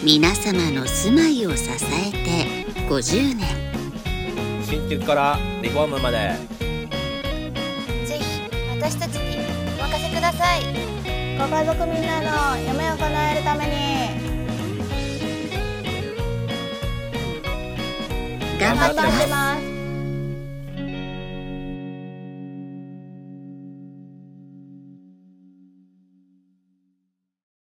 皆様の住まいを支えて50年。 新築からリフォームまで、 ぜひ私たちにお任せください。 ご家族みんなの夢を叶えるために頑張ってます。 ます。